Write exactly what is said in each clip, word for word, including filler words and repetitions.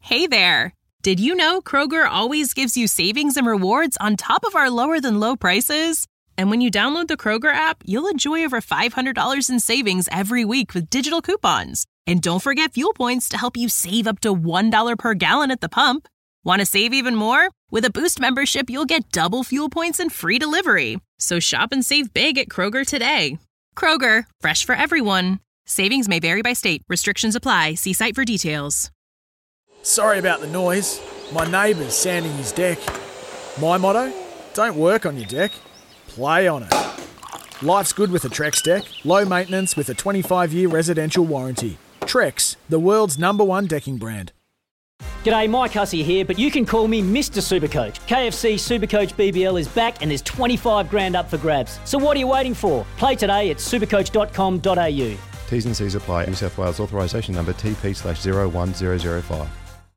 Hey there! Did you know Kroger always gives you savings and rewards on top of our lower-than-low prices? And when you download the Kroger app, you'll enjoy over five hundred dollars in savings every week with digital coupons. And don't forget fuel points to help you save up to one dollar per gallon at the pump. Want to save even more? With a Boost membership, you'll get double fuel points and free delivery. So shop and save big at Kroger today. Kroger, fresh for everyone. Savings may vary by state. Restrictions apply. See site for details. Sorry about the noise. My neighbour's sanding his deck. My motto? Don't work on your deck. Play on it. Life's good with a Trex deck. Low maintenance with a twenty-five year residential warranty. Trex, the world's number one decking brand. G'day, Mike Hussey here, but you can call me Mister Supercoach. K F C Supercoach B B L is back and there's twenty-five grand up for grabs. So what are you waiting for? Play today at supercoach dot com dot a u. T's and C's apply. New South Wales authorisation number T P slash zero one zero zero five.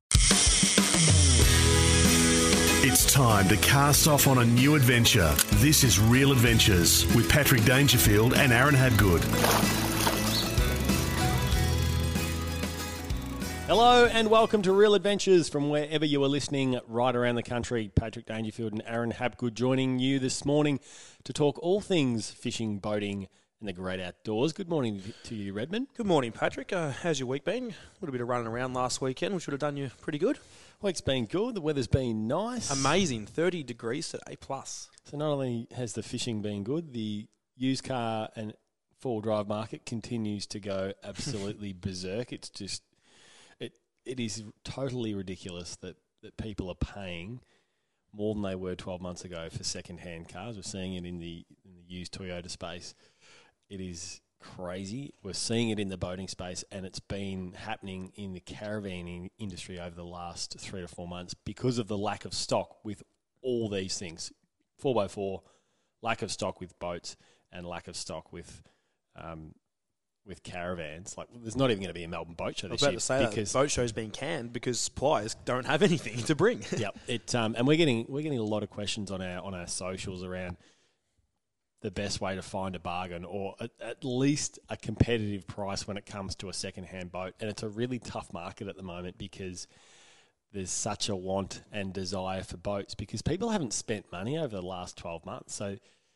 It's time to cast off on a new adventure. This is Real Adventures with Patrick Dangerfield and Aaron Habgood. Hello and welcome to Real Adventures from wherever you are listening right around the country. Patrick Dangerfield and Aaron Habgood joining you this morning to talk all things fishing, boating and the great outdoors. Good morning to you, Redmond. Good morning, Patrick. Uh, how's your week been? A little bit of running around last weekend, which would have done you pretty good. Week's been good. The weather's been nice. Amazing. thirty degrees today plus. So not only has the fishing been good, the used car and four-wheel drive market continues to go absolutely berserk. It's just... It is totally ridiculous that, that people are paying more than they were twelve months ago for second-hand cars. We're seeing it in the, in the used Toyota space. It is crazy. We're seeing it in the boating space, and it's been happening in the caravanning industry over the last three to four months because of the lack of stock with all these things. four by four, lack of stock with boats, and lack of stock with... Um, with caravans. Like, there's not even going to be a Melbourne Boat Show this year. I year was about to say because that boat show's being canned because suppliers don't have anything to bring. Yep. It um, and we're getting we're getting a lot of questions on our on our socials around the best way to find a bargain or at, at least a competitive price when it comes to a second-hand boat. And it's a really tough market at the moment because there's such a want and desire for boats because people haven't spent money over the last twelve months. So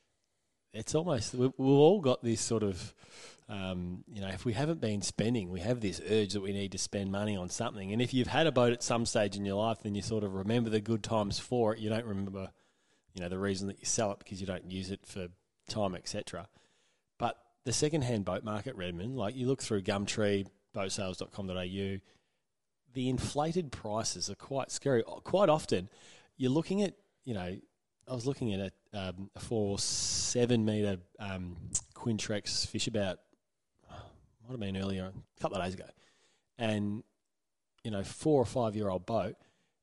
it's almost, we've, we've all got this sort of, um, you know, if we haven't been spending, we have this urge that we need to spend money on something. And if you've had a boat at some stage in your life, then you sort of remember the good times for it. You don't remember, you know, the reason that you sell it because you don't use it for time, et cetera. But the second-hand boat market, Redmond, like you look through Gumtree, boat sales dot com dot a u, the inflated prices are quite scary. Quite often, you're looking at, you know, I was looking at a, um, a four or seven metre um, Quintrex fish about, might have been earlier, a couple of days ago. And, you know, four or five year old boat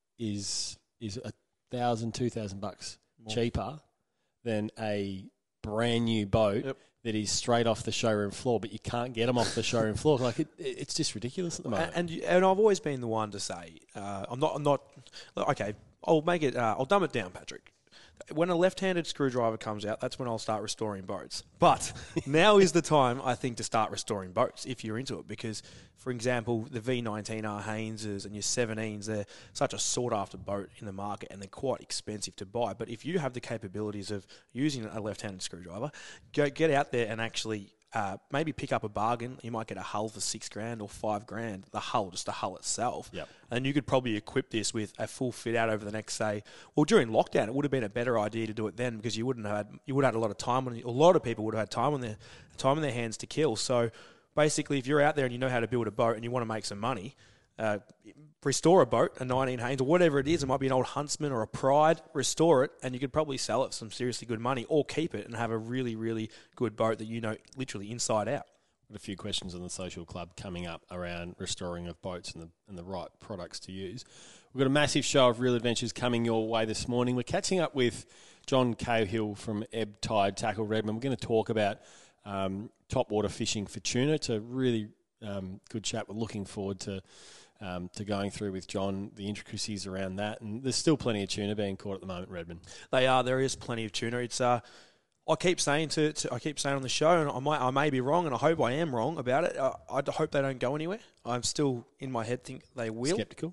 is is a thousand, two thousand bucks More. cheaper than a brand new boat yep. that is straight off the showroom floor, but you can't get them off the showroom floor. Like it, it's just ridiculous at the moment. And and, and I've always been the one to say, uh, I'm not, I'm not, okay, I'll make it, uh, I'll dumb it down, Patrick. When a left-handed screwdriver comes out, that's when I'll start restoring boats. But now is the time, I think, to start restoring boats if you're into it. Because, for example, the V nineteen R Hayneses and your seventeens, they're such a sought-after boat in the market and they're quite expensive to buy. But if you have the capabilities of using a left-handed screwdriver, go get out there and actually uh, maybe pick up a bargain. You might get a hull for six grand or five grand, the hull, just the hull itself. Yep. And you could probably equip this with a full fit out over the next, say, well, during lockdown, it would have been a better idea to do it then because you wouldn't have had, you would have had a lot of time on, a lot of people would have had time on their, time on their hands to kill. So basically, if you're out there and you know how to build a boat and you want to make some money, uh, restore a boat, a nineteen Haynes or whatever it is. It might be an old Huntsman or a Pride. Restore it, and you could probably sell it for some seriously good money, or keep it and have a really, really good boat that you know literally inside out. Got a few questions on the social club coming up around restoring of boats and the and the right products to use. We've got a massive show of Real Adventures coming your way this morning. We're catching up with John Cahill from Ebb Tide Tackle Redmond. We're going to talk about um, top water fishing for tuna. It's a really um, good chat. We're looking forward to. Um, to going through with John the intricacies around that, and there's still plenty of tuna being caught at the moment, Redmond. They are. There is plenty of tuna. It's uh, I keep saying to, to I keep saying on the show, and I might I may be wrong, and I hope I am wrong about it. I, I hope they don't go anywhere. I'm still in my head think they will. Skeptical. Yep.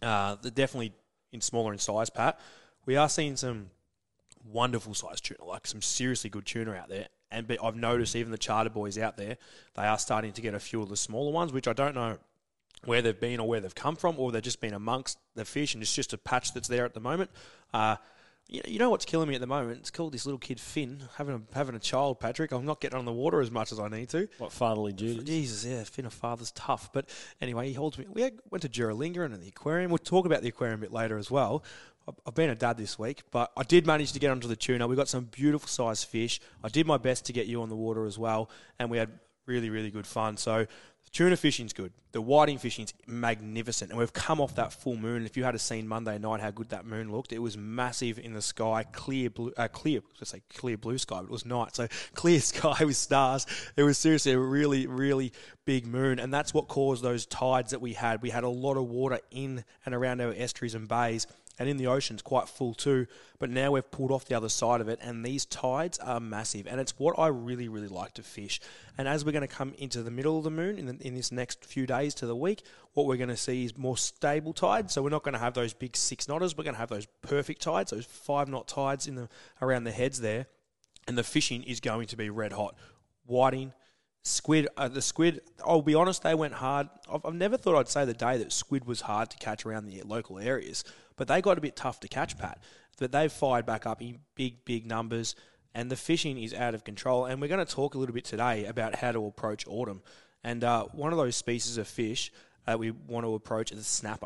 Uh, they're definitely in smaller in size, Pat. We are seeing some wonderful size tuna, like some seriously good tuna out there. And but I've noticed even the charter boys out there, they are starting to get a few of the smaller ones, which I don't know where they've been or where they've come from, or they've just been amongst the fish, and it's just a patch that's there at the moment. Uh, you, you know what's killing me at the moment? It's called this little kid Finn, having a, having a child, Patrick. I'm not getting on the water as much as I need to. What, fatherly duties? Jesus, yeah, Finn, a father's tough. But anyway, he holds me. We had, went to Juralinga and the aquarium. We'll talk about the aquarium a bit later as well. I've been a dad this week, but I did manage to get onto the tuna. We got some beautiful sized fish. I did my best to get you on the water as well, and we had really, really good fun. So tuna fishing's good. The whiting fishing's magnificent, and we've come off that full moon. If you had seen Monday night how good that moon looked, it was massive in the sky, clear blue, uh, clear, I was going to say clear blue sky, but it was night, so clear sky with stars. It was seriously a really, really big moon, and that's what caused those tides that we had. We had a lot of water in and around our estuaries and bays, and in the ocean's quite full too, but now we've pulled off the other side of it, and these tides are massive, and it's what I really, really like to fish. And as we're going to come into the middle of the moon in, the, in this next few days to the week, what we're going to see is more stable tides, so we're not going to have those big six knotters, we're going to have those perfect tides, those five knot tides in the around the heads there, and the fishing is going to be red hot. Whiting, squid, uh, the squid, I'll be honest, they went hard. I've, I've never thought I'd say the day that squid was hard to catch around the local areas, but they got a bit tough to catch, Pat. But they've fired back up in big, big numbers, and the fishing is out of control. And we're going to talk a little bit today about how to approach autumn. And uh, one of those species of fish that we want to approach is a snapper.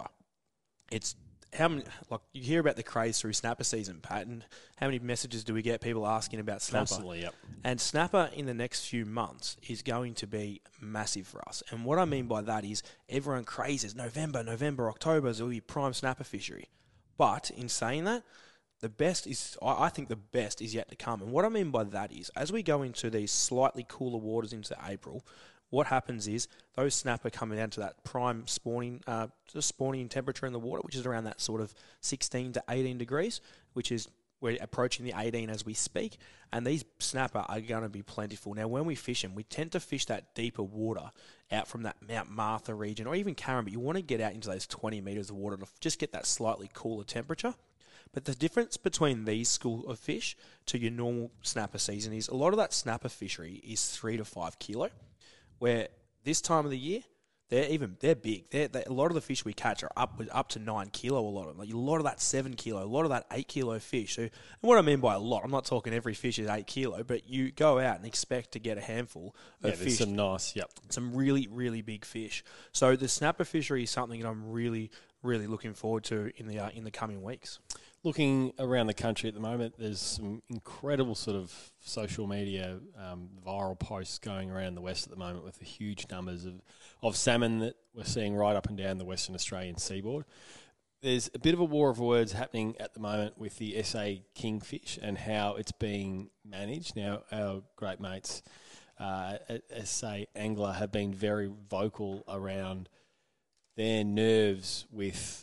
It's how many, like you hear about the craze through snapper season, Pat, and how many messages do we get people asking about snapper? Constantly, yep. And snapper in the next few months is going to be massive for us. And what I mean by that is everyone crazes November, November, October is will be prime snapper fishery. But in saying that, the best is, I think the best is yet to come. And what I mean by that is, as we go into these slightly cooler waters into April, what happens is those snapper coming down to that prime spawning, uh, spawning temperature in the water, which is around that sort of sixteen to eighteen degrees, which is we're approaching the eighteen as we speak, and these snapper are going to be plentiful. Now, when we fish them, we tend to fish that deeper water out from that Mount Martha region or even Carrum, but you want to get out into those twenty metres of water to just get that slightly cooler temperature. But the difference between these school of fish to your normal snapper season is a lot of that snapper fishery is three to five kilo, where this time of the year, they're even they're big. They're, they, a lot of the fish we catch are up up to nine kilo. A lot of them, like a lot of that seven kilo, a lot of that eight kilo fish. So, and what I mean by a lot, I'm not talking every fish is eight kilo, but you go out and expect to get a handful of yeah, fish. There's some nice, yep, some really really big fish. So the snapper fishery is something that I'm really really looking forward to in the uh, in the coming weeks. Looking around the country at the moment, there's some incredible sort of social media um, viral posts going around the west at the moment with the huge numbers of, of salmon that we're seeing right up and down the Western Australian seaboard. There's a bit of a war of words happening at the moment with the S A Kingfish and how it's being managed. Now, our great mates uh, at S A Angler have been very vocal around their nerves with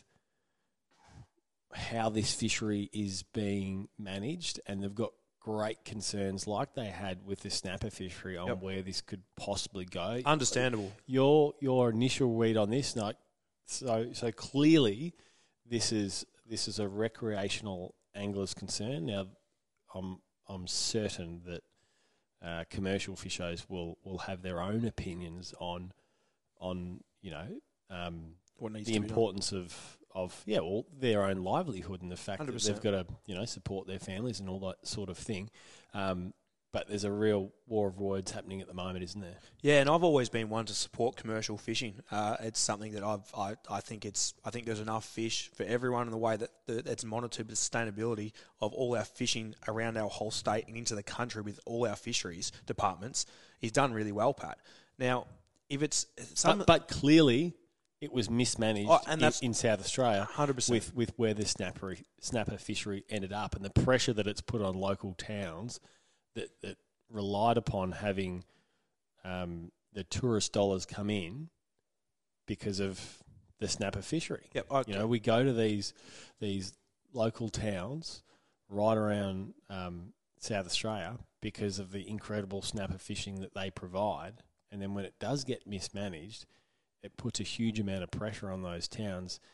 how this fishery is being managed, and they've got great concerns like they had with the snapper fishery on yep. where this could possibly go. Understandable. Your your initial read on this, like, so so clearly this is this is a recreational angler's concern. Now, I'm I'm certain that uh, commercial fishers will, will have their own opinions on on you know um, what needs the to be importance of. Of yeah, well, their own livelihood and the fact one hundred percent that they've got to you know support their families and all that sort of thing. Um, but there's a real war of words happening at the moment, isn't there? Yeah, and I've always been one to support commercial fishing. Uh, it's something that I've I, I think it's I think there's enough fish for everyone in the way that, that it's monitored the sustainability of all our fishing around our whole state and into the country with all our fisheries departments is done really well, Pat. Now, if it's some, but, but clearly. It was mismanaged oh, and that's in, in South Australia one hundred percent. with, with where the snapper, snapper fishery ended up and the pressure that it's put on local towns that, that relied upon having um, the tourist dollars come in because of the snapper fishery. Yep, okay. You know, we go to these these local towns right around um, South Australia because of the incredible snapper fishing that they provide, and then when it does get mismanaged, it puts a huge amount of pressure on those towns,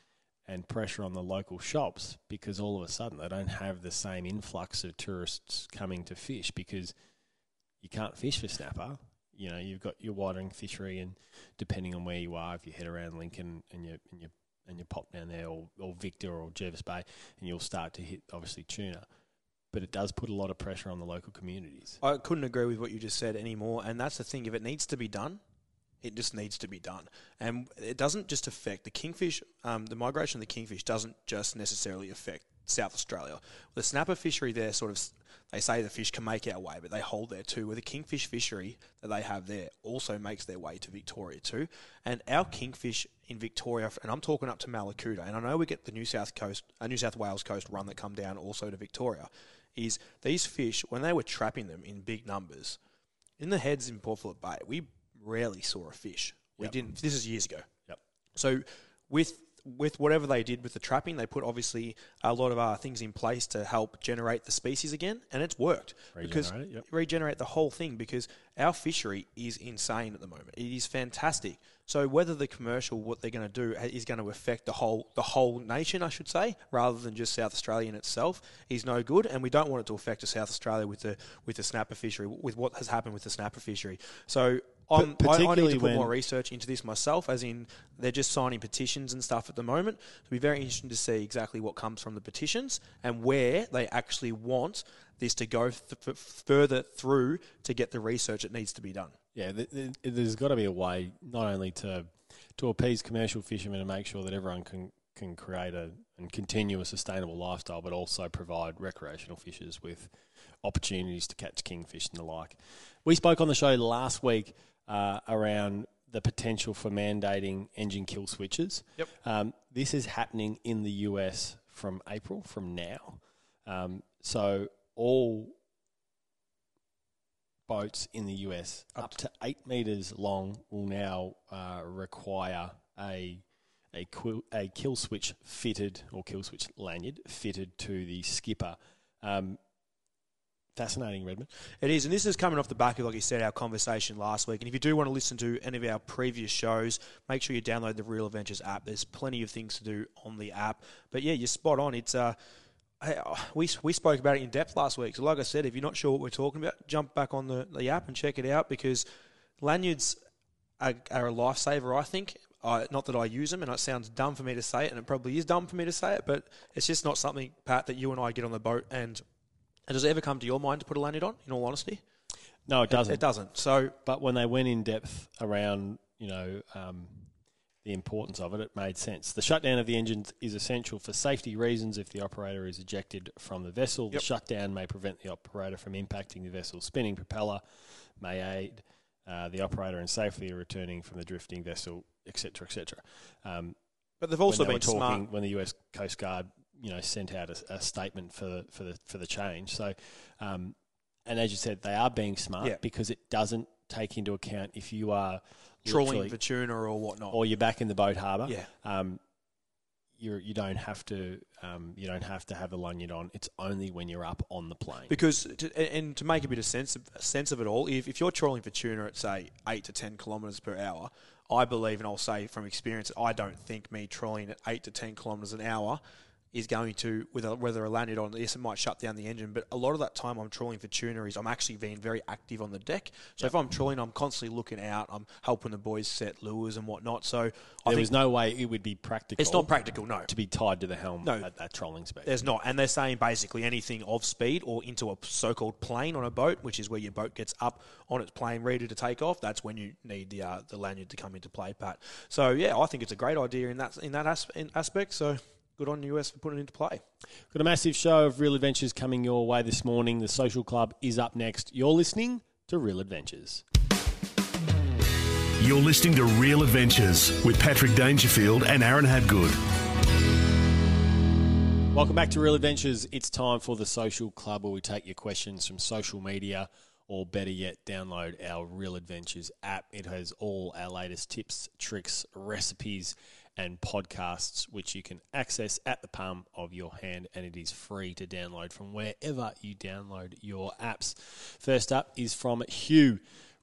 and pressure on the local shops because all of a sudden they don't have the same influx of tourists coming to fish because you can't fish for snapper. You know, you've got your watering fishery, and depending on where you are, if you head around Lincoln and you and you and you pop down there, or, or Victor or Jervis Bay, and you'll start to hit obviously tuna. But it does put a lot of pressure on the local communities. I couldn't agree with what you just said anymore, and that's the thing. If it needs to be done, it just needs to be done. And it doesn't just affect the kingfish. Um, the migration of the kingfish doesn't just necessarily affect South Australia. The snapper fishery there sort of, they say the fish can make our way, but they hold there too. Where the kingfish fishery that they have there also makes their way to Victoria too. And our kingfish in Victoria, and I'm talking up to Malakuta, and I know we get the New South Coast, uh, New South Wales coast run that come down also to Victoria, is these fish, when they were trapping them in big numbers, in the heads in Port Phillip Bay, we rarely saw a fish. We Yep. didn't. This is years ago. Yep. So with with whatever they did with the trapping, they put obviously a lot of uh, things in place to help generate the species again, and it's worked. Because Regenerate it, yep. regenerate the whole thing, because our fishery is insane at the moment. It is fantastic. So whether the commercial, what they're going to do, is going to affect the whole the whole nation, I should say, rather than just South Australia in itself, is no good. And we don't want it to affect South Australia with the with the snapper fishery, with what has happened with the snapper fishery. So I'm, I, I need to put when- more research into this myself, as in they're just signing petitions and stuff at the moment. It'll be very interesting to see exactly what comes from the petitions and where they actually want this to go th- f- further through to get the research that needs to be done. Yeah, th- th- there's got to be a way not only to to appease commercial fishermen and make sure that everyone can, can create a and continue a sustainable lifestyle, but also provide recreational fishers with opportunities to catch kingfish and the like. We spoke on the show last week uh, around the potential for mandating engine kill switches. Yep. Um, this is happening in the U S from April, from now. Um, so all boats in the U S up to eight metres long will now uh, require a a, quil, a kill switch fitted, or kill switch lanyard fitted to the skipper. Um, fascinating, Redmond. It is, and this is coming off the back of, like you said, our conversation last week. And if you do want to listen to any of our previous shows, make sure you download the Real Adventures app. There's plenty of things to do on the app. But yeah, you're spot on. It's uh, hey, we we spoke about it in depth last week. So like I said, if you're not sure what we're talking about, jump back on the, the app and check it out, because lanyards are, are a lifesaver, I think. I, not that I use them, and it sounds dumb for me to say it, and it probably is dumb for me to say it, but it's just not something, Pat, that you and I get on the boat and... And does it ever come to your mind to put a lanyard on, in all honesty? No, it doesn't. It, it doesn't. So, But when they went in depth around, you know, um, the importance of it, it made sense. The shutdown of the engines is essential for safety reasons. If the operator is ejected from the vessel, Yep. the shutdown may prevent the operator from impacting the vessel's spinning propeller, may aid uh, the operator in safely returning from the drifting vessel, et cetera, et cetera. Um, but they've also when they been were talking, smart. when the U S Coast Guard, you know, sent out a, a statement for the for the for the change. So, um, and as you said, they are being smart Yeah. because it doesn't take into account if you are Trawling literally- for tuna or whatnot. or you're back in the boat harbour. Yeah. Um, you you don't have to um, you don't have to have the lanyard on. It's only when you're up on the plane. Because, to, and to make a bit of sense of, sense of it all, if, if you're trawling for tuna at, say, eight to ten kilometres per hour, I believe, and I'll say from experience, I don't think me trawling at eight to ten kilometres an hour is going to, with a, whether a lanyard on, yes, it might shut down the engine, but a lot of that time I'm trawling for tuna is I'm actually being very active on the deck. So Yep. if I'm trawling, I'm constantly looking out, I'm helping the boys set lures and whatnot. So I there think was no way it would be practical. it's not practical, no. to be tied to the helm No. at that trolling speed. There's not. And they're saying basically anything of speed or into a so-called plane on a boat, which is where your boat gets up on its plane ready to take off, that's when you need the uh, the lanyard to come into play, Pat. So, yeah, I think it's a great idea in that in that as- in aspect. So good on U S for putting it into play. Got a massive show of Real Adventures coming your way this morning. The Social Club is up next. You're listening to Real Adventures. You're listening to Real Adventures with Patrick Dangerfield and Aaron Hadgood. Welcome back to Real Adventures. It's time for the Social Club, where we take your questions from social media, or better yet, download our Real Adventures app. It has all our latest tips, tricks, recipes, and podcasts, which you can access at the palm of your hand, and it is free to download from wherever you download your apps. First up is from Hugh.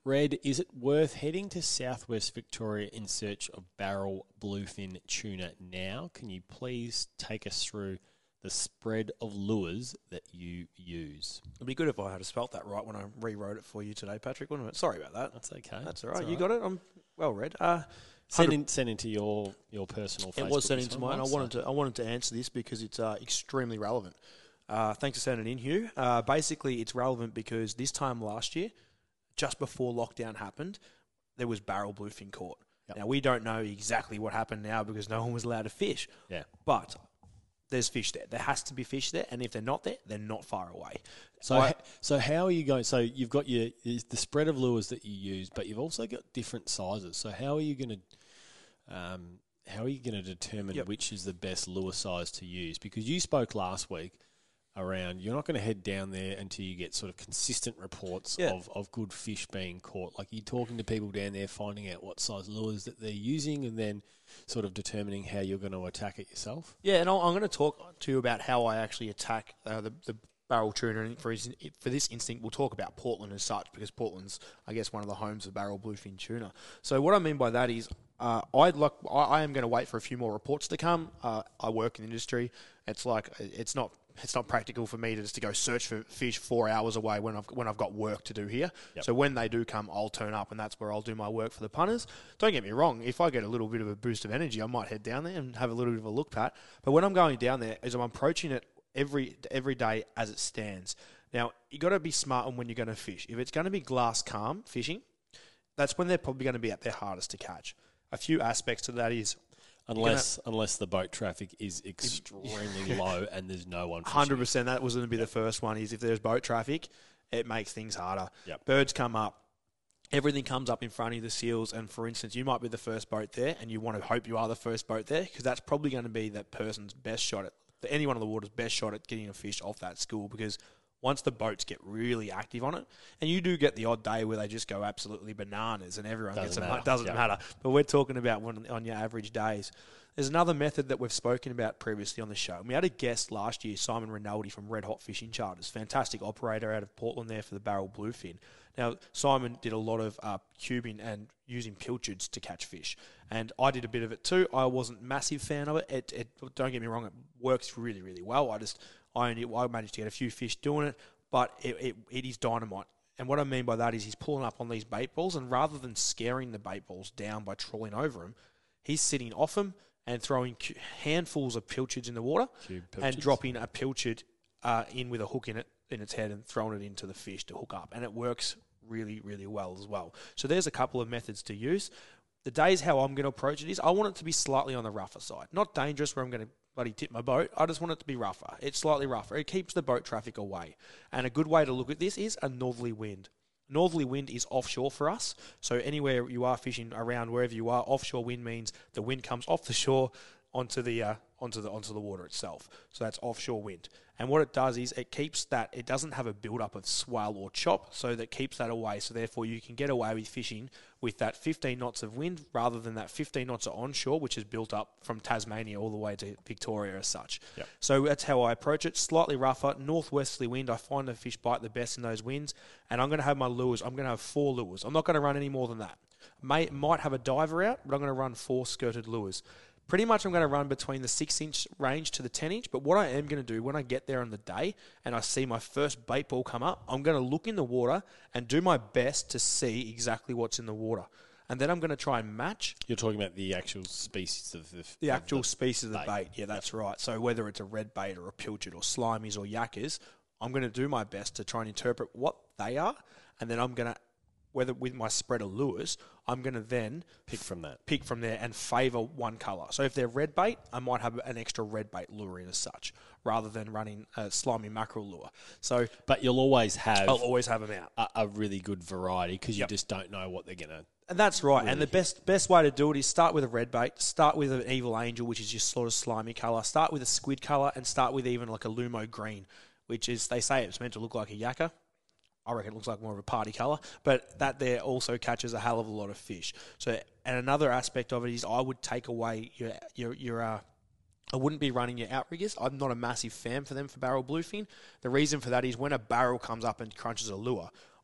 Red, is it worth heading to southwest Victoria in search of barrel bluefin tuna now? Can you please take us through the spread of lures that you use? It'd be good if I had spelt that right when I rewrote it for you today, Patrick, wouldn't it? Sorry about that. That's okay. That's all right. That's you all right. got it? I'm well read. Uh, Send in, send into your, your personal Facebook. It was sent into one, mine. I so- wanted to I wanted to answer this because it's uh, extremely relevant. Uh, thanks for sending it in, Hugh. Uh, basically, it's relevant because this time last year, just before lockdown happened, there was barrel bluefin caught. Yep. Now, we don't know exactly what happened now because no one was allowed to fish. Yeah. But there's fish there. There has to be fish there, and if they're not there, they're not far away. So, I- h- so how are you going? So you've got your the spread of lures that you use, but you've also got different sizes. So how are you going to, um, how are you going to determine Yep. which is the best lure size to use? Because you spoke last week around you're not going to head down there until you get sort of consistent reports Yeah. of, of good fish being caught. Like you're talking to people down there, finding out what size lures that they're using, and then sort of determining how you're going to attack it yourself. Yeah, and I'll, I'm going to talk to you about how I actually attack uh, the, the barrel tuna. And for, his, for this instinct, we'll talk about Portland as such, because Portland's, I guess, one of the homes of barrel bluefin tuna. So what I mean by that is uh, I'd like, I, I am going to wait for a few more reports to come. Uh, I work in the industry. It's like, it's not... It's not practical for me to just to go search for fish four hours away when I've when I've got work to do here. Yep. So when they do come, I'll turn up, and that's where I'll do my work for the punters. Don't get me wrong. If I get a little bit of a boost of energy, I might head down there and have a little bit of a look, Pat. But when I'm going down there, is I'm approaching it every every day as it stands. Now you got to be smart on when you're going to fish. If it's going to be glass calm fishing, that's when they're probably going to be at their hardest to catch. A few aspects to that is. Unless unless the boat traffic is extremely low and there's no one fishing. one hundred percent. That was going to be the first one, is if there's boat traffic, it makes things harder. Yep. Birds come up. Everything comes up in front of the seals. And, for instance, you might be the first boat there, and you want to hope you are the first boat there, because that's probably going to be that person's best shot at, anyone on the water's best shot at getting a fish off that school, because once the boats get really active on it, and you do get the odd day where they just go absolutely bananas and everyone Doesn't gets a matter. It doesn't Yep. matter. But we're talking about when, on your average days. There's another method that we've spoken about previously on the show. And we had a guest last year, Simon Rinaldi from Red Hot Fishing Charters, fantastic operator out of Portland there for the barrel bluefin. Now, Simon did a lot of uh, cubing and using pilchards to catch fish. And I did a bit of it too. I wasn't a massive fan of it. It, it. Don't get me wrong, it works really, really well. I just, I, only, I managed to get a few fish doing it, but it, it, it is dynamite. And what I mean by that is he's pulling up on these bait balls, and rather than scaring the bait balls down by trawling over them, he's sitting off them and throwing cu- handfuls of pilchards in the water Cube and pilchards. dropping a pilchard uh, in with a hook in it in its head and throwing it into the fish to hook up. And it works really, really well as well. So there's a couple of methods to use. The days how I'm going to approach it is I want it to be slightly on the rougher side. Not dangerous where I'm going to bloody tip my boat. I just want it to be rougher. It's slightly rougher. It keeps the boat traffic away. And a good way to look at this is a northerly wind. Northerly wind is offshore for us. So anywhere you are fishing around, wherever you are, offshore wind means the wind comes off the shore onto the uh, onto the onto the water itself. So that's offshore wind. And what it does is it keeps that, it doesn't have a build-up of swell or chop, so that keeps that away. So therefore you can get away with fishing with that fifteen knots of wind rather than that fifteen knots of onshore, which is built up from Tasmania all the way to Victoria as such. Yep. So that's how I approach it. Slightly rougher, northwesterly wind. I find the fish bite the best in those winds. And I'm going to have my lures. I'm going to have four lures. I'm not going to run any more than that. May, might have a diver out, but I'm going to run four skirted lures. Pretty much I'm going to run between the six inch range to the ten inch, but what I am going to do when I get there on the day and I see my first bait ball come up, I'm going to look in the water and do my best to see exactly what's in the water. And then I'm going to try and match You're talking about the actual species of the the of actual species of the bait. bait. Yeah, that's right. So whether it's a red bait or a pilchard or slimies or yakkers, I'm going to do my best to try and interpret what they are, and then I'm going to, whether with my spread of lures, I'm going to then Pick from that. pick from there and favour one colour. So if they're red bait, I might have an extra red bait lure in as such, rather than running a slimy mackerel lure. So But you'll always have I'll always have them out. a, a really good variety because you Yep. just don't know what they're going to. And that's right. Really and the best best way to do it is start with a red bait, start with an evil angel, which is just sort of slimy colour, start with a squid colour, and start with even like a lumo green, which is, they say it's meant to look like a yakka. I reckon it looks like more of a party colour, but that there also catches a hell of a lot of fish. So, and another aspect of it is I would take away your your your. Uh, I wouldn't be running your outriggers. I'm not a massive fan for them for barrel bluefin. The reason for that is when a barrel comes up and crunches a lure,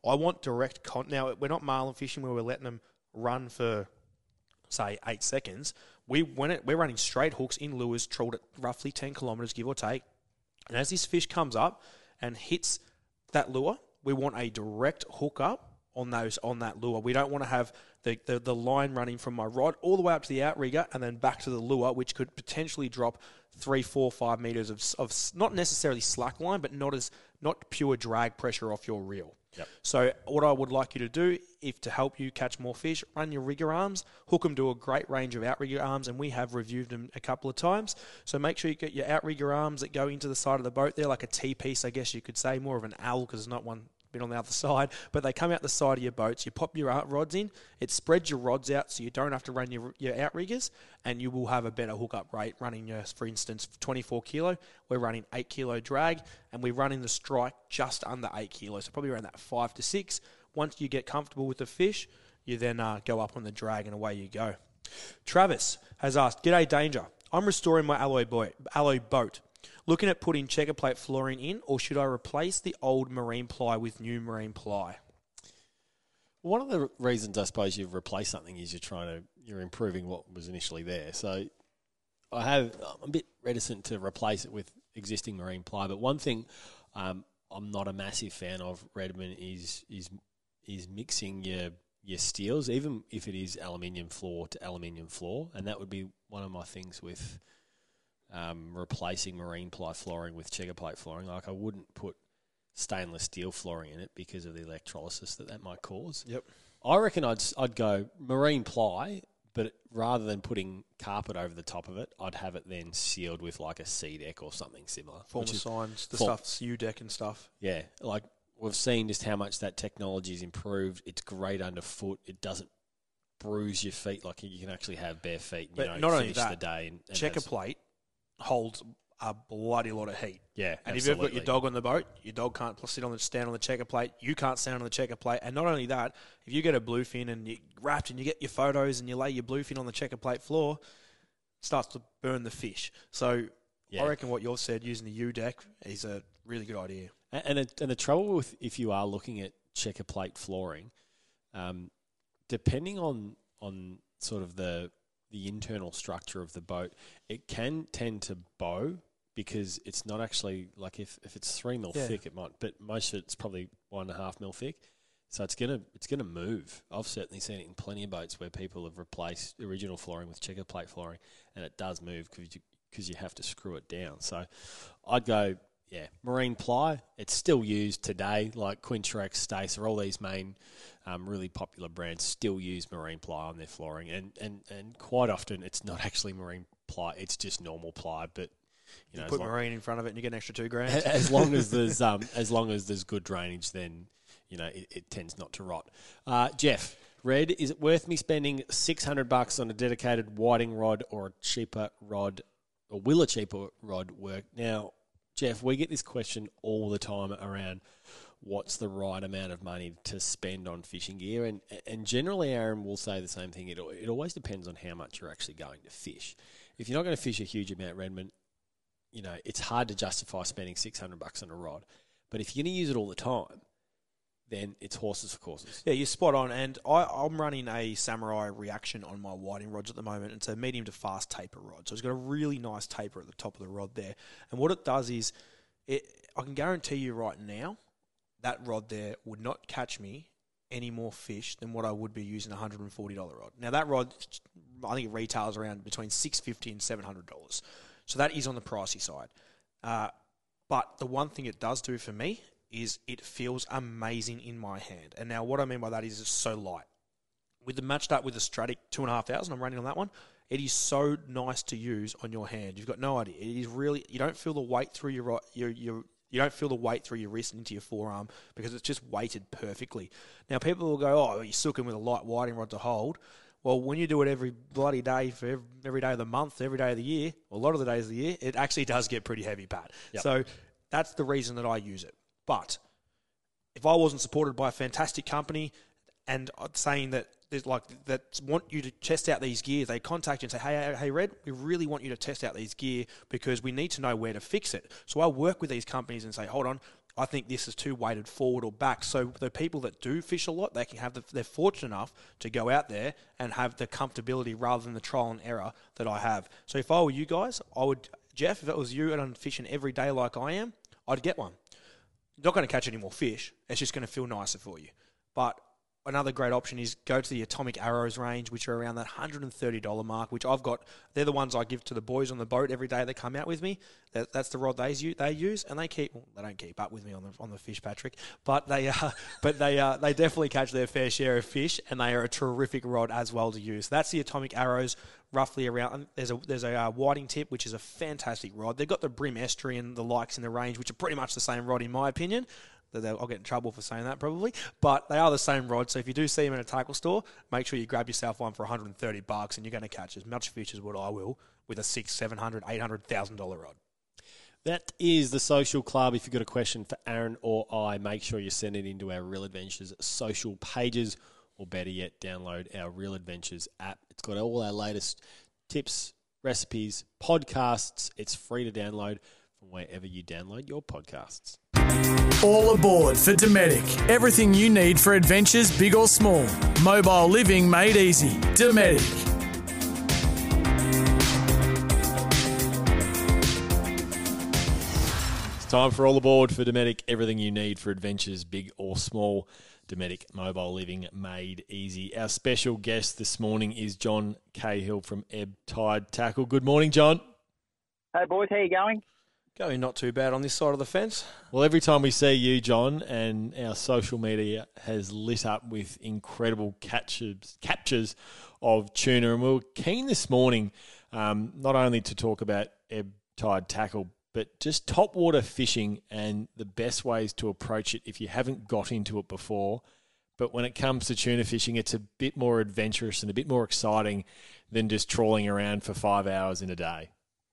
I want direct con. Now, we're not marlin fishing where we're letting them run for, say, eight seconds. We when it, We're running straight hooks in lures, trawled at roughly ten kilometres, give or take. And as this fish comes up and hits that lure, we want a direct hook up on those on that lure. We don't want to have the, the, the line running from my rod all the way up to the outrigger and then back to the lure, which could potentially drop three, four, five metres of, of not necessarily slack line, but not as not pure drag pressure off your reel. Yep. So what I would like you to do, if to help you catch more fish, run your rigger arms, hook them to a great range of outrigger arms, and we have reviewed them a couple of times. So make sure you get your outrigger arms that go into the side of the boat. They're like a T-piece, I guess you could say, more of an L because there's not one bit on the other side, but they come out the side of your boats. You pop your rods in, it spreads your rods out so you don't have to run your, your outriggers, and you will have a better hookup rate running your, for instance, twenty-four kilo. We're running eight kilo drag, and we run in the strike just under eight kilos, so probably around that five to six. Once you get comfortable with the fish, you then uh, go up on the drag and away you go. Travis has asked, G'day Danger, I'm restoring my alloy, boy, alloy boat. Looking at putting checker plate flooring in, or should I replace the old marine ply with new marine ply? One of the reasons I suppose you've replaced something is you're trying to you're improving what was initially there. So I have I'm a bit reticent to replace it with existing marine ply. But one thing um, I'm not a massive fan of, Redmond, is is is mixing your your steels, even if it is aluminium floor to aluminium floor, and that would be one of my things with. Um, replacing marine ply flooring with checker plate flooring. Like I wouldn't put stainless steel flooring in it because of the electrolysis that that might cause. Yep. I reckon I'd I'd go marine ply, but rather than putting carpet over the top of it, I'd have it then sealed with like a sea deck or something similar. Former signs, the form- stuff's U deck and stuff. Yeah, like we've seen just how much that technology's improved. It's great underfoot. It doesn't bruise your feet. Like you can actually have bare feet and but you know, not finish only that, the day. And, and checker plate holds a bloody lot of heat. Yeah, and absolutely. if you've got your dog on the boat, your dog can't sit on the stand on the checker plate. You can't stand on the checker plate. And not only that, if you get a bluefin and you wrapped and you get your photos and you lay your bluefin on the checker plate floor, it starts to burn the fish. So yeah. I reckon what you've said, using the U deck, is a really good idea. And and, it, and the trouble with if you are looking at checker plate flooring, um, depending on on sort of the the internal structure of the boat, it can tend to bow because it's not actually, like if, if it's three mil yeah. thick, it might, but most of it's probably one and a half mil thick. So it's gonna it's gonna move. I've certainly seen it in plenty of boats where people have replaced original flooring with checker plate flooring, and it does move because you, cause you have to screw it down. So I'd go, yeah, marine ply. It's still used today, like Quintrex, Stacer, all these main um, really popular brands still use marine ply on their flooring, and, and, and quite often it's not actually marine ply; it's just normal ply. But you, you know, put long, marine in front of it, and you get an extra two grand. As long as there's um, as long as there's good drainage, then you know it, it tends not to rot. Uh, Jeff, Red, is it worth me spending six hundred bucks on a dedicated whiting rod or a cheaper rod, or will a cheaper rod work? Now, Jeff, we get this question all the time around what's the right amount of money to spend on fishing gear, and and generally Aaron will say the same thing. It it always depends on how much you're actually going to fish. If you're not going to fish a huge amount, Redmond, you know it's hard to justify spending six hundred bucks on a rod. But if you're going to use it all the time, then it's horses for courses. Yeah, you're spot on. And I, I'm running a Samurai Reaction on my whiting rods at the moment. It's a medium to fast taper rod. So it's got a really nice taper at the top of the rod there. And what it does is, it, I can guarantee you right now, that rod there would not catch me any more fish than what I would be using a one hundred forty dollars rod. Now, that rod, I think it retails around between six hundred fifty dollars and seven hundred dollars. So that is on the pricey side. Uh, but the one thing it does do for me is it feels amazing in my hand. And now what I mean by that is it's so light. With the matched up with the Stratic two and a half thousand, I'm running on that one. It is so nice to use on your hand. You've got no idea. It is really, you don't feel the weight through your, your, your you don't feel the weight through your wrist into your forearm because it's just weighted perfectly. Now people will go, oh, you're sooking with a light whiting rod to hold. Well, when you do it every bloody day for every, every day of the month, every day of the year, well, a lot of the days of the year, it actually does get pretty heavy, Pat. Yep. So that's the reason that I use it. But if I wasn't supported by a fantastic company and saying that there's like that want you to test out these gears, they contact you and say, hey, hey, Red, we really want you to test out these gear because we need to know where to fix it. So I work with these companies and say, hold on, I think this is too weighted forward or back. So the people that do fish a lot, they can have the, they're fortunate enough to go out there and have the comfortability rather than the trial and error that I have. So if I were you guys, I would, Jeff, if it was you and I'm fishing every day like I am, I'd get one. You're not going to catch any more fish. It's just going to feel nicer for you. But another great option is go to the Atomic Arrows range, which are around that one hundred thirty dollars mark, which I've got. They're the ones I give to the boys on the boat every day they come out with me. That, that's the rod they use, they use, and they keep. Well, they don't keep up with me on the on the fish, Patrick, but they uh, but they uh, they definitely catch their fair share of fish, and they are a terrific rod as well to use. That's the Atomic Arrows, roughly around. There's a there's a uh, whiting tip, which is a fantastic rod. They've got the Brim Estuary and the likes in the range, which are pretty much the same rod in my opinion. I'll get in trouble for saying that probably, but they are the same rod. So if you do see them in a tackle store, make sure you grab yourself one for one hundred thirty bucks, and you're going to catch as much fish as what I will with a six, seven hundred, eight hundred thousand dollar rod. That is the Social Club. If you've got a question for Aaron or I, make sure you send it into our Real Adventures social pages, or better yet, download our Real Adventures app. It's got all our latest tips, recipes, podcasts. It's free to download from wherever you download your podcasts. All aboard for Dometic. Everything you need for adventures, big or small. Mobile living made easy. Dometic. It's time for All Aboard for Dometic. Everything you need for adventures, big or small. Dometic Mobile Living made easy. Our special guest this morning is John Cahill from Ebb Tide Tackle. Good morning, John. Hey, boys. How you going? Going not too bad on this side of the fence. Well, every time we see you, John, and our social media has lit up with incredible catches, captures of tuna. And we were keen this morning um, not only to talk about Ebb Tide Tackle, but just topwater fishing and the best ways to approach it if you haven't got into it before. But when it comes to tuna fishing, it's a bit more adventurous and a bit more exciting than just trawling around for five hours in a day.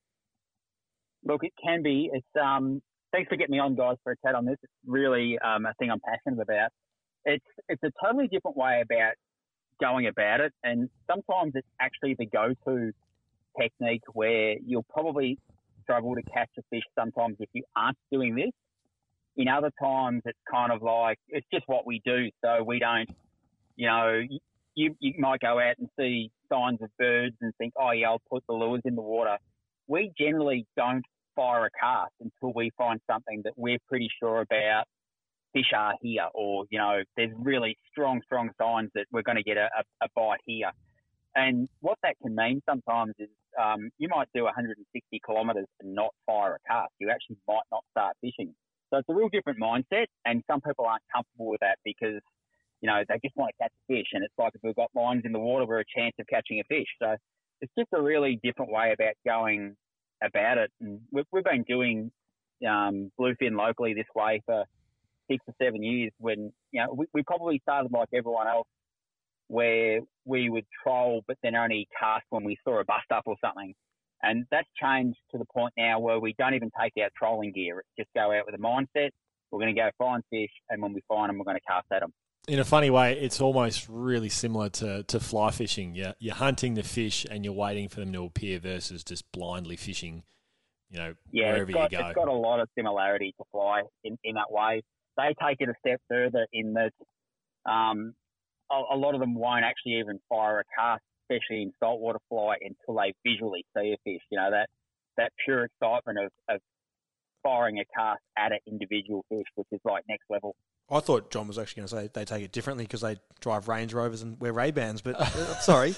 Look, it can be. It's um. Thanks for getting me on, guys, for a chat on this. It's really um, a thing I'm passionate about. It's it's a totally different way about going about it, and sometimes it's actually the go-to technique where you'll probably struggle to catch a fish sometimes if you aren't doing this. In other times, it's kind of like it's just what we do, so we don't, you know, you you might go out and see signs of birds and think, oh yeah, I'll put the lures in the water. We generally don't fire a cast until we find something that we're pretty sure about fish are here, or, you know, there's really strong, strong signs that we're going to get a, a, a bite here. And what that can mean sometimes is um, you might do one hundred sixty kilometres and not fire a cast. You actually might not start fishing. So it's a real different mindset, and some people aren't comfortable with that because, you know, they just want to catch a fish, and it's like if we've got lines in the water, we're a chance of catching a fish. So it's just a really different way about going about it. And we've, we've been doing um, bluefin locally this way for six or seven years when, you know, we, we probably started like everyone else where we would troll but then only cast when we saw a bust up or something. And that's changed to the point now where we don't even take our trolling gear. It's just go out with a mindset. We're going to go find fish, and when we find them, we're going to cast at them. In a funny way, it's almost really similar to, to fly fishing. You're, you're hunting the fish and you're waiting for them to appear versus just blindly fishing, you know, yeah, wherever it's got, you go. It's got a lot of similarity to fly in, in that way. They take it a step further in that um, a, a lot of them won't actually even fire a cast, especially in saltwater fly, until they visually see a fish. You know, that, that pure excitement of, of firing a cast at an individual fish, which is like next level. I thought John was actually going to say they take it differently because they drive Range Rovers and wear Ray-Bans, but uh, sorry.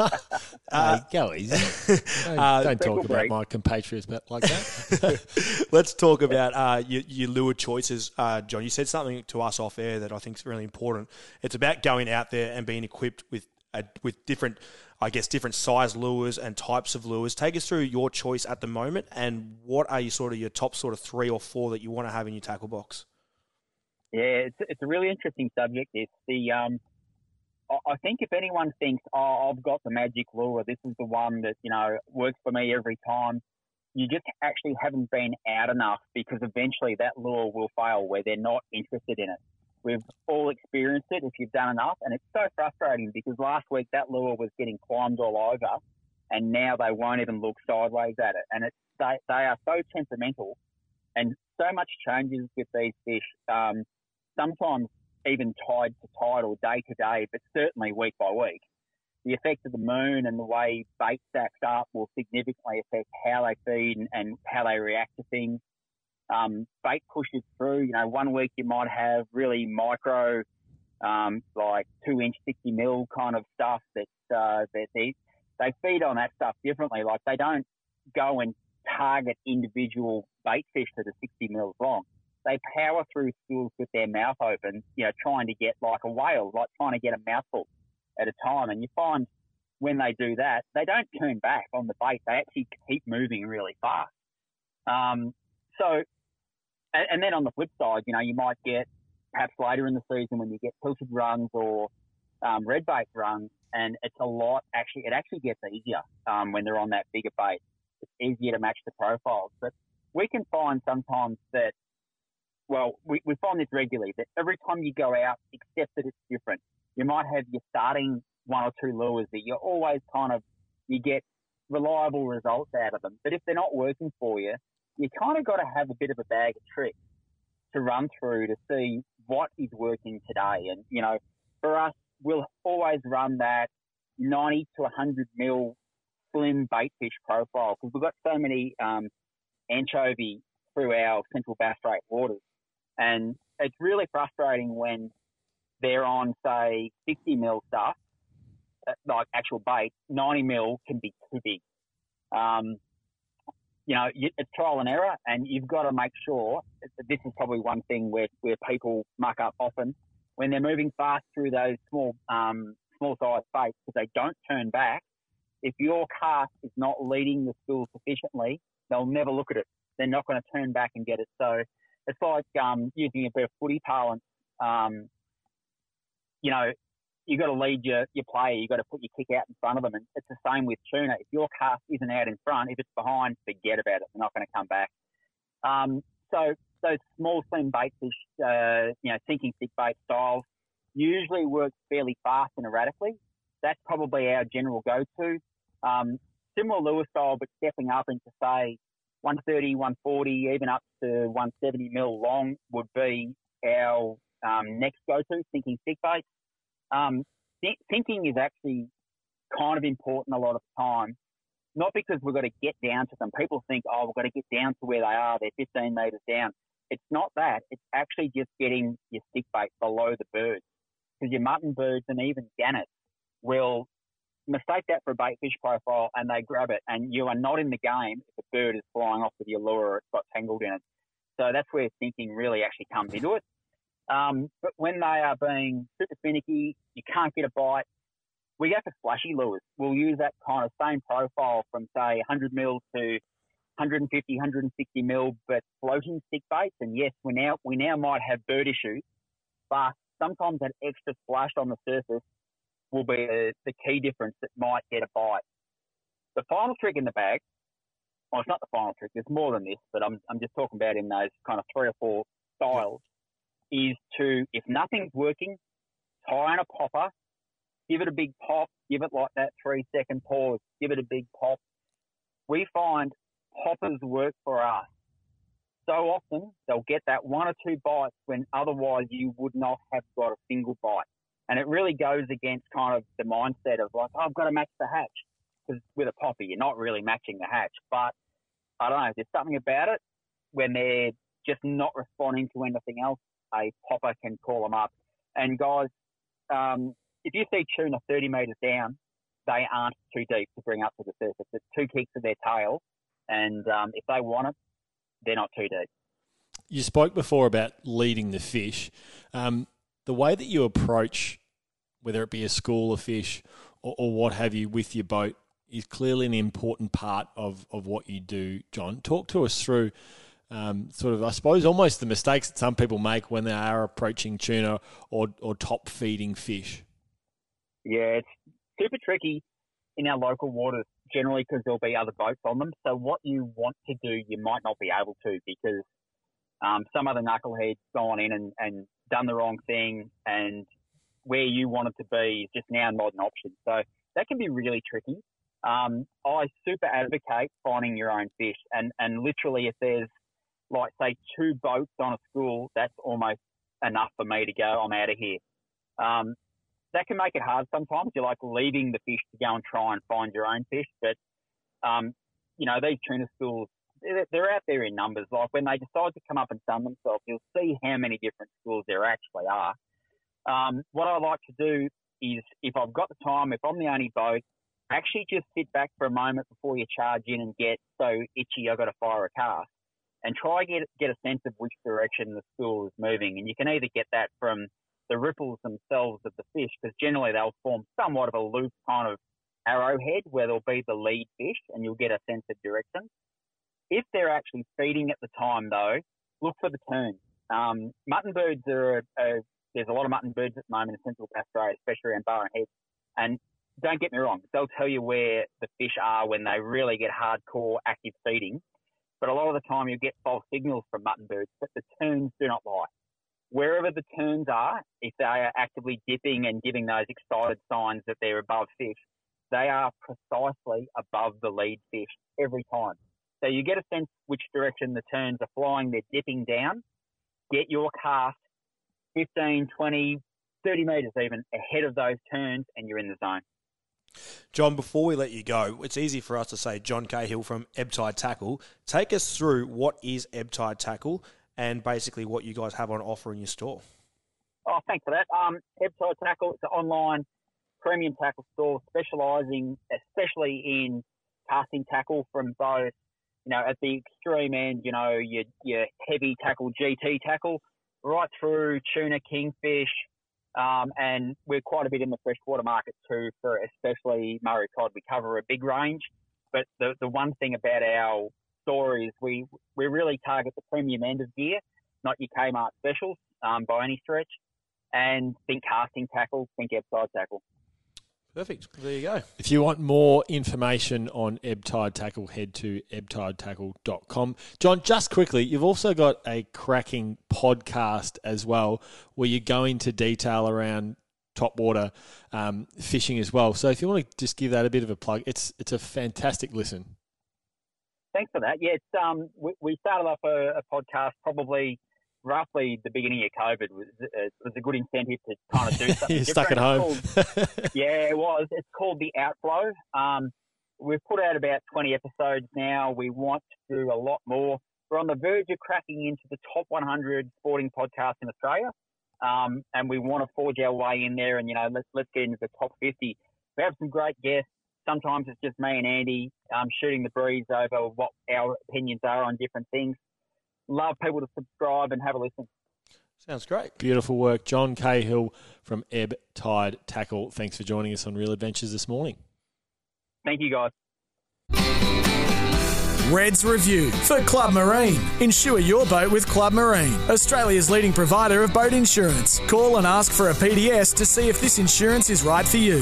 uh, hey, go easy. Don't, uh, don't talk about break. my compatriots like that. Let's talk about uh, your, your lure choices, uh, John. You said something to us off air that I think is really important. It's about going out there and being equipped with uh, with different, I guess, different size lures and types of lures. Take us through your choice at the moment, and what are you sort of your top sort of three or four that you want to have in your tackle box? Yeah, it's, it's a really interesting subject. It's the um, I think if anyone thinks, oh, I've got the magic lure, this is the one that, you know, works for me every time, you just actually haven't been out enough, because eventually that lure will fail where they're not interested in it. We've all experienced it if you've done enough, and it's so frustrating because last week that lure was getting climbed all over, and now they won't even look sideways at it. And it's they, they are so temperamental. And so much changes with these fish, um, sometimes even tide to tide or day to day, but certainly week by week. The effect of the moon and the way bait stacks up will significantly affect how they feed and, and how they react to things. Um, bait pushes through. You know, one week you might have really micro, um, like two inch, sixty mil kind of stuff that uh, that they they feed on that stuff differently. Like they don't go and target individual bait fish that are sixty mils long. They power through schools with their mouth open, you know, trying to get like a whale, like trying to get a mouthful at a time. And you find when they do that, they don't turn back on the bait. They actually keep moving really fast. Um, so, and, and then on the flip side, you know, you might get perhaps later in the season when you get tilted runs or um, red bait runs, and it's a lot, actually, it actually gets easier um, when they're on that bigger bait. It's easier to match the profiles. But we can find sometimes that, well, we, we find this regularly, that every time you go out, except that it's different. You might have your starting one or two lures that you're always kind of, you get reliable results out of them. But if they're not working for you, you kind of got to have a bit of a bag of tricks to run through to see what is working today. And, you know, for us, we'll always run that ninety to one hundred mil slim bait fish profile because we've got so many um, anchovy through our Central Bass Strait waters. And it's really frustrating when they're on, say, sixty mil stuff, like actual bait. ninety mil can be too big. Um, you know, it's trial and error, and you've got to make sure that this is probably one thing where, where people muck up often. When they're moving fast through those small um, small size baits, because they don't turn back, if your cast is not leading the school sufficiently, they'll never look at it. They're not going to turn back and get it. So it's like um, using a bit of footy parlance. Um, you know, you got to lead your, your player. You got to put your kick out in front of them. And it's the same with tuna. If your cast isn't out in front, if it's behind, forget about it. They're not going to come back. Um, so those small slim bait fish, uh, you know, sinking stick bait styles usually work fairly fast and erratically. That's probably our general go-to. Um, similar lure style, but stepping up into, say, one thirty, one forty, even up to one seventy mil long would be our um, next go-to, sinking stick bait. Um, sinking is actually kind of important a lot of the time, not because we've got to get down to them. People think, oh, we've got to get down to where they are. They're fifteen metres down. It's not that. It's actually just getting your stick bait below the birds, because your mutton birds and even gannets will mistake that for a bait fish profile and they grab it, and you are not in the game if a bird is flying off with your lure or it's got tangled in it. So that's where sinking really actually comes into it. Um, but when they are being super finicky, you can't get a bite, we go for flashy lures. We'll use that kind of same profile from, say, one hundred mil to one fifty, one sixty mil, but floating stick baits. And yes, we now we now might have bird issues, but sometimes that extra splash on the surface will be a, the key difference that might get a bite. The final trick in the bag, well, it's not the final trick, there's more than this, but I'm I'm just talking about in those kind of three or four styles, is to, if nothing's working, tie in a popper, give it a big pop, give it like that three second pause, give it a big pop. We find poppers work for us. So often they'll get that one or two bites when otherwise you would not have got a single bite. And it really goes against kind of the mindset of like, oh, I've got to match the hatch. Because with a popper, you're not really matching the hatch. But I don't know, there's something about it when they're just not responding to anything else, a popper can call them up. And guys, um, if you see tuna thirty metres down, they aren't too deep to bring up to the surface. It's two kicks of their tail. And um, if they want it, they're not too deep. You spoke before about leading the fish. Um, the way that you approach, whether it be a school of fish or, or what have you with your boat, is clearly an important part of, of what you do, John. Talk to us through um, sort of, I suppose, almost the mistakes that some people make when they are approaching tuna or, or top feeding fish. Yeah, it's super tricky in our local waters generally because there'll be other boats on them. So what you want to do, you might not be able to because um, some other knucklehead's gone in and, and done the wrong thing, and where you want it to be is just now not an option. So that can be really tricky. Um, I super advocate finding your own fish, and, and literally if there's like, say, two boats on a school, that's almost enough for me to go, I'm out of here. Um, that can make it hard sometimes. You're like leaving the fish to go and try and find your own fish. But, um, you know, these tuna schools, they're, they're out there in numbers. Like when they decide to come up and sun themselves, you'll see how many different schools there actually are. Um, what I like to do is if I've got the time, if I'm the only boat, actually just sit back for a moment before you charge in and get so itchy I've got to fire a cast and try to get, get a sense of which direction the school is moving. And you can either get that from the ripples themselves of the fish, because generally they'll form somewhat of a loose kind of arrowhead where there'll be the lead fish and you'll get a sense of direction. If they're actually feeding at the time, though, look for the turns. Um, mutton birds are, a, a, there's a lot of mutton birds at the moment in Central Australia, especially around Barwon Heads. And don't get me wrong, they'll tell you where the fish are when they really get hardcore active feeding. But a lot of the time you'll get false signals from mutton birds, but the turns do not lie. Wherever the turns are, if they are actively dipping and giving those excited signs that they're above fish, they are precisely above the lead fish every time. So you get a sense which direction the turns are flying, they're dipping down. Get your cast fifteen, twenty, thirty metres even ahead of those turns and you're in the zone. John, before we let you go, it's easy for us to say John Cahill from Ebb Tide Tackle. Take us through what is Ebb Tide Tackle and basically what you guys have on offer in your store. Oh, thanks for that. Um, Ebb Tide Tackle, it's an online premium tackle store specialising especially in casting tackle from both, you know, at the extreme end, you know, your, your heavy tackle, G T tackle, right through tuna, kingfish, um, and we're quite a bit in the freshwater market too for especially Murray cod. We cover a big range, but the, the one thing about our store is we, we really target the premium end of gear, not your Kmart specials um, by any stretch, and think casting tackle, think Ebb Tide Tackle. Perfect. There you go. If you want more information on Ebb Tide Tackle, head to ebb tide tackle dot com. John, just quickly, you've also got a cracking podcast as well where you go into detail around topwater um, fishing as well. So if you want to just give that a bit of a plug, it's it's a fantastic listen. Thanks for that. Yeah, it's, um, we, we started off a, a podcast probably roughly the beginning of COVID. Was, it was a good incentive to kind of do something You're different. stuck at home. Called, yeah, it was. It's called The Outflow. Um, we've put out about twenty episodes now. We want to do a lot more. We're on the verge of cracking into the top one hundred sporting podcasts in Australia, um, and we want to forge our way in there. And, you know, let's, let's get into the top fifty. We have some great guests. Sometimes it's just me and Andy um, shooting the breeze over what our opinions are on different things. Love people to subscribe and have a listen. Sounds great. Beautiful work. John Cahill from Ebb Tide Tackle. Thanks for joining us on Real Adventures this morning. Thank you, guys. Reds Review for Club Marine. Insure your boat with Club Marine, Australia's leading provider of boat insurance. Call and ask for a P D S to see if this insurance is right for you.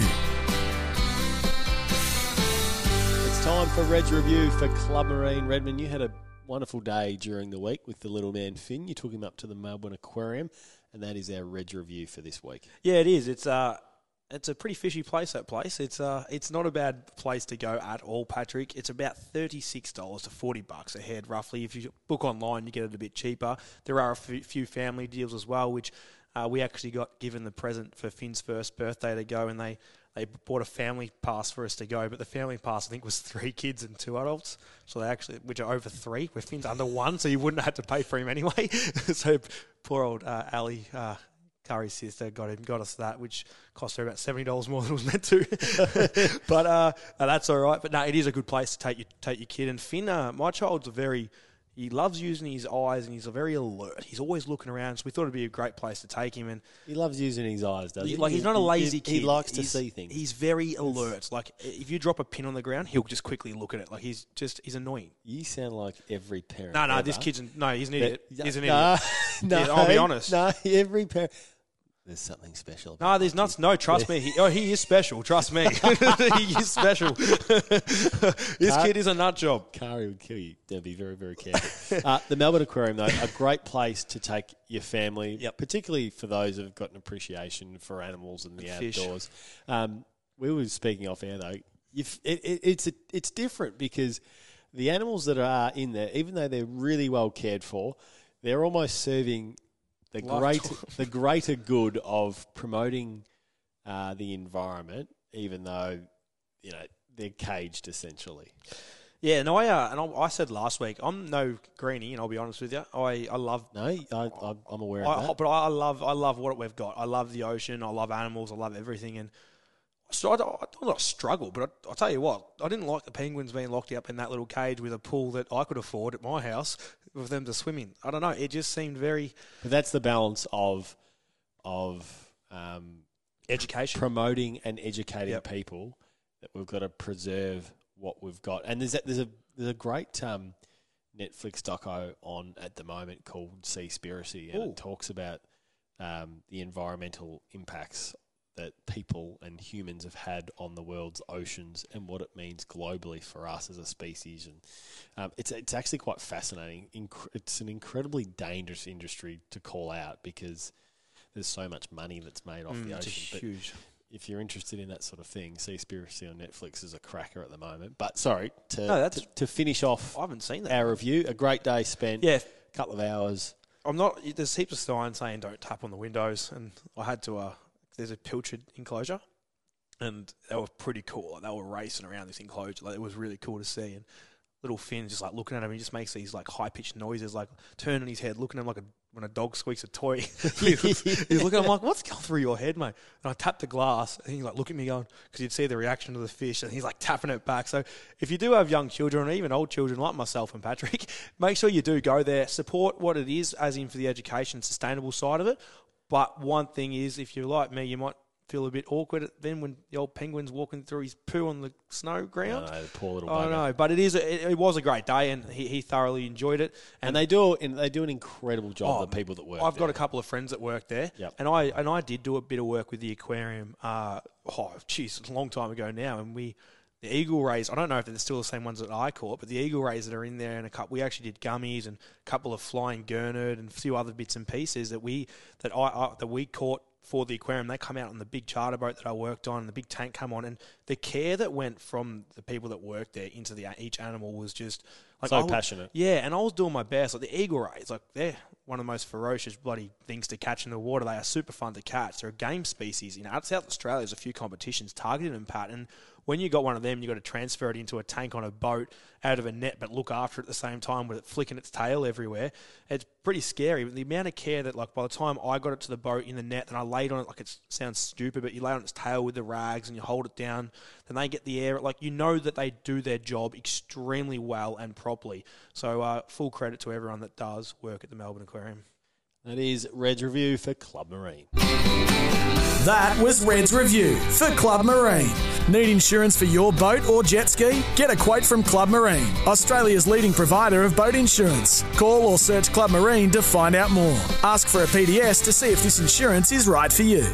It's time for Reds Review for Club Marine. Redmond, you had a wonderful day during the week with the little man Finn. You took him up to the Melbourne Aquarium, and that is our Reds Review for this week. Yeah, it is. It's uh, it's a pretty fishy place, that place. It's uh, it's not a bad place to go at all, Patrick. It's about thirty-six dollars to forty bucks a head, roughly. If you book online, you get it a bit cheaper. There are a few family deals as well, which uh, we actually got given the present for Finn's first birthday to go, and they They bought a family pass for us to go, but the family pass, I think, was three kids and two adults. So they actually, which are over three, where Finn's under one, so you wouldn't have to pay for him anyway. So poor old uh, Ali, uh, Curry's sister, got him, got us that, which cost her about seventy dollars more than it was meant to. But uh, that's all right. But no, it is a good place to take your, take your kid. And Finn, uh, my child's a very... He loves using his eyes and he's a very alert. He's always looking around, so we thought it'd be a great place to take him. And he loves using his eyes, doesn't he? Like he's not a lazy he, kid. He likes to he's, see things. He's very alert. Like if you drop a pin on the ground, he'll just quickly look at it. Like he's just he's annoying. You sound like every parent. No, no, ever. this kid's an, no, he's an idiot. That, he's an no, idiot. No, yeah, I'll be honest. No, every parent. There's something special about No, there's not. No, trust me. He, oh, he is special. Trust me. He is special. This Car- kid is a nut job. Kari would kill you. They'll be very, very careful. uh, the Melbourne Aquarium, though, a great place to take your family, Yep. particularly for those who've got an appreciation for animals and the Fish. outdoors. Um, we were speaking off air, though. You've, it, it, it's a, it's different because the animals that are in there, even though they're really well cared for, they're almost serving the great, the greater good of promoting uh, the environment, even though, you know, they're caged essentially. Yeah, no, I uh, and I, I said last week, I'm no greenie, and I'll be honest with you. I, I love no, I, I, I'm aware I, of that. But I love I love what we've got. I love the ocean. I love animals. I love everything. And so I don't, I don't struggle, but I, I'll tell you what, I didn't like the penguins being locked up in that little cage with a pool that I could afford at my house for them to swim in. I don't know. It just seemed very. But that's the balance of of um, education, promoting and educating yep. people that we've got to preserve what we've got. And there's a, there's a there's a great um, Netflix doco on at the moment called Seaspiracy, and Ooh. It talks about um, the environmental impacts that people and humans have had on the world's oceans and what it means globally for us as a species. And um, it's it's actually quite fascinating. Inc- it's an incredibly dangerous industry to call out because there's so much money that's made off mm, the ocean. It's but huge. If you're interested in that sort of thing, Seaspiracy on Netflix is a cracker at the moment. But sorry, to no, that's, to, to finish off I haven't seen that. our review, a great day spent, yeah. a couple of hours. I'm not. There's heaps of signs saying don't tap on the windows, and I had to. Uh, there's a pilchard enclosure, and they were pretty cool. Like, they were racing around this enclosure. Like, it was really cool to see. And little Finn just like looking at him, he just makes these like high pitched noises, like turning his head, looking at him like a when a dog squeaks a toy. he's, he's looking at him like, what's going through your head, mate? And I tapped the glass, and he's like, look at me going, because you'd see the reaction of the fish, and he's like tapping it back. So if you do have young children, or even old children like myself and Patrick, make sure you do go there, support what it is, as in for the education, sustainable side of it. But one thing is, if you're like me, you might feel a bit awkward then when the old penguin's walking through his poo on the snow ground. No, the poor little I bugger. know, but it is a, it, it was a great day, and he, he thoroughly enjoyed it. And, and they do and they do an incredible job. Oh, the people that work. I've there. got a couple of friends that work there, yep. and I and I did do a bit of work with the aquarium. Uh, oh, geez, it's a long time ago now, and we. The eagle rays, I don't know if they're still the same ones that I caught, but the eagle rays that are in there, and a couple, we actually did gummies and a couple of flying gurnard and a few other bits and pieces that we that I, I that we caught for the aquarium. They come out on the big charter boat that I worked on, and the big tank come on, and the care that went from the people that worked there into the each animal was just like so was, passionate. Yeah, and I was doing my best. Like the eagle rays, like they're one of the most ferocious bloody things to catch in the water. They are super fun to catch. They're a game species. You know, out South Australia, there's a few competitions targeting them, Pat, and when you got one of them, you got to transfer it into a tank on a boat out of a net, but look after it at the same time with it flicking its tail everywhere. It's pretty scary. But the amount of care that, like, by the time I got it to the boat in the net and I laid on it, like, it sounds stupid, but you lay on its tail with the rags and you hold it down, then they get the air. Like, you know that they do their job extremely well and properly. So uh, full credit to everyone that does work at the Melbourne Aquarium. That is Red's review for Club Marine. That was Red's review for Club Marine. Need insurance for your boat or jet ski? Get a quote from Club Marine, Australia's leading provider of boat insurance. Call or search Club Marine to find out more. Ask for a P D S to see if this insurance is right for you.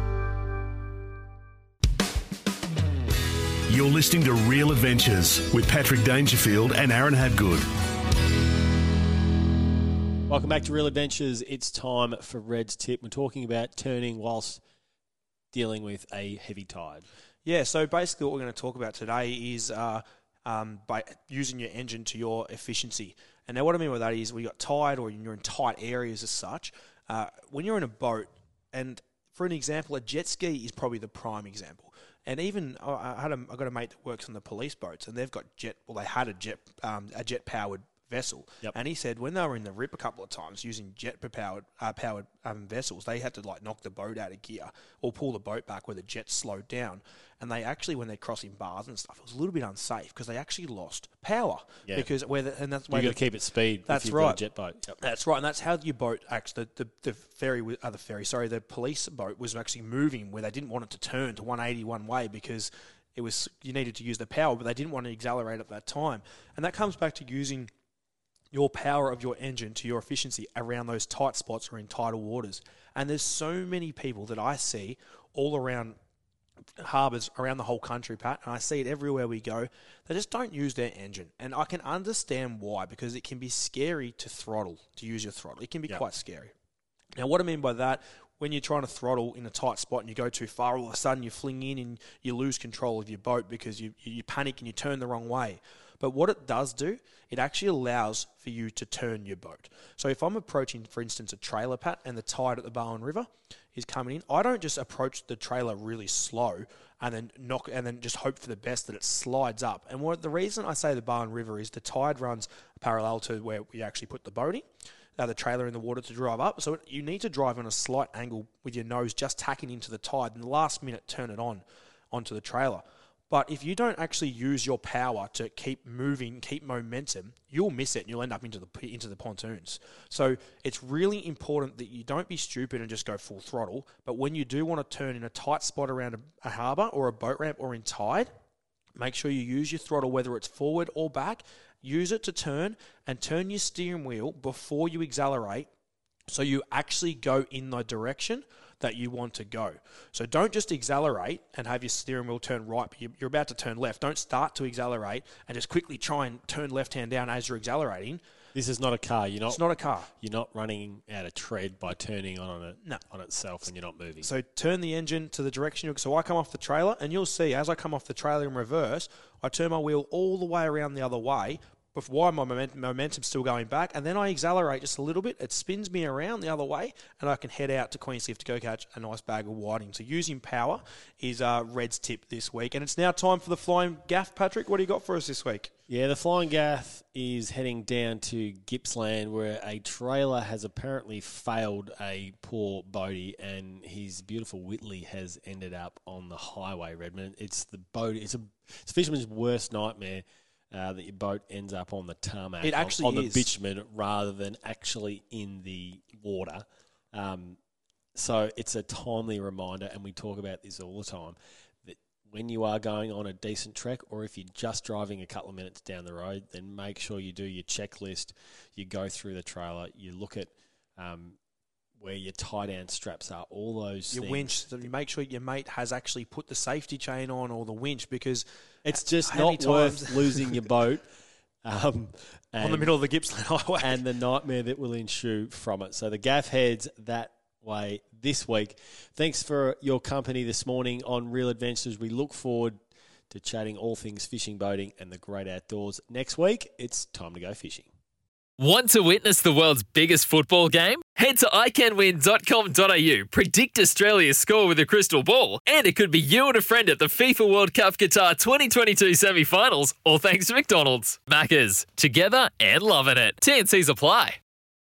You're listening to Real Adventures with Patrick Dangerfield and Aaron Habgood. Welcome back to Real Adventures. It's time for Red's tip. We're talking about turning whilst dealing with a heavy tide. Yeah, so basically what we're going to talk about today is uh, um, by using your engine to your efficiency. And now what I mean by that is when you've got tide or you're in tight areas as such, uh, when you're in a boat, and for an example, a jet ski is probably the prime example. And even I had a, I got a mate that works on the police boats, and they've got jet. Well, they had a jet um, a jet powered vessel, yep. And he said when they were in the rip a couple of times using jet powered uh, powered um, vessels, they had to like knock the boat out of gear or pull the boat back where the jet slowed down. And they actually, when they're crossing bars and stuff, it was a little bit unsafe because they actually lost power. Yeah. Because where the, and that's you got to keep it speed. That's if you've right. Got a jet boat. Yep. That's right, and that's how your boat actually the, the, the ferry uh, the ferry sorry the police boat was actually moving where they didn't want it to turn to one eighty one way because it was you needed to use the power, but they didn't want to accelerate at that time. And that comes back to using your power of your engine to your efficiency around those tight spots or in tidal waters. And there's so many people that I see all around harbours around the whole country, Pat, and I see it everywhere we go. They just don't use their engine. And I can understand why, because it can be scary to throttle, to use your throttle. It can be yep. quite scary. Now, what I mean by that, when you're trying to throttle in a tight spot and you go too far, all of a sudden you fling in and you lose control of your boat because you, you panic and you turn the wrong way. But what it does do, it actually allows for you to turn your boat. So if I'm approaching, for instance, a trailer, Pat, and the tide at the Barwon River is coming in, I don't just approach the trailer really slow and then knock and then just hope for the best that it slides up. And what the reason I say the Barwon River is the tide runs parallel to where we actually put the boat in, uh, the trailer in the water to drive up. So it, you need to drive on a slight angle with your nose just tacking into the tide, and the last minute turn it on onto the trailer. But if you don't actually use your power to keep moving, keep momentum, you'll miss it and you'll end up into the into the pontoons. So it's really important that you don't be stupid and just go full throttle. But when you do want to turn in a tight spot around a, a harbour or a boat ramp or in tide, make sure you use your throttle, whether it's forward or back. Use it to turn and turn your steering wheel before you accelerate, so you actually go in the direction that you want to go. So don't just accelerate and have your steering wheel turn right, but you're about to turn left. Don't start to accelerate and just quickly try and turn left hand down as you're accelerating. This is not a car. You're not. It's not a car. You're not running out of tread by turning on it no. on itself, and you're not moving. So turn the engine to the direction. You, so I come off the trailer, and you'll see as I come off the trailer in reverse, I turn my wheel all the way around the other way. But while my moment, momentum's still going back, and then I accelerate just a little bit, it spins me around the other way, and I can head out to Queenscliff to go catch a nice bag of whiting. So using power is uh, Red's tip this week. And it's now time for the flying gaff. Patrick, what do you got for us this week? Yeah, the flying gaff is heading down to Gippsland, where a trailer has apparently failed a poor boatie, and his beautiful Whitley has ended up on the highway, Redmond. It's the boat. It's a, it's a fisherman's worst nightmare. Uh, that your boat ends up on the tarmac, it actually on, on is. the bitumen, rather than actually in the water. Um, so it's a timely reminder, and we talk about this all the time, that when you are going on a decent trek, or if you're just driving a couple of minutes down the road, then make sure you do your checklist, you go through the trailer, you look at um, where your tie-down straps are, all those your things. winch, so you make sure your mate has actually put the safety chain on, or the winch, because it's just not worth losing your boat um, on the middle of the Gippsland Highway, and the nightmare that will ensue from it. So the gaff heads that way this week. Thanks for your company this morning on Real Adventures. We look forward to chatting all things fishing, boating, and the great outdoors. Next week, it's time to go fishing. Want to witness the world's biggest football game? Head to i can win dot com dot a u, predict Australia's score with a crystal ball, and it could be you and a friend at the FIFA World Cup Qatar twenty twenty-two semi-finals, all thanks to McDonald's. Maccas, together and loving it. T and Cs apply.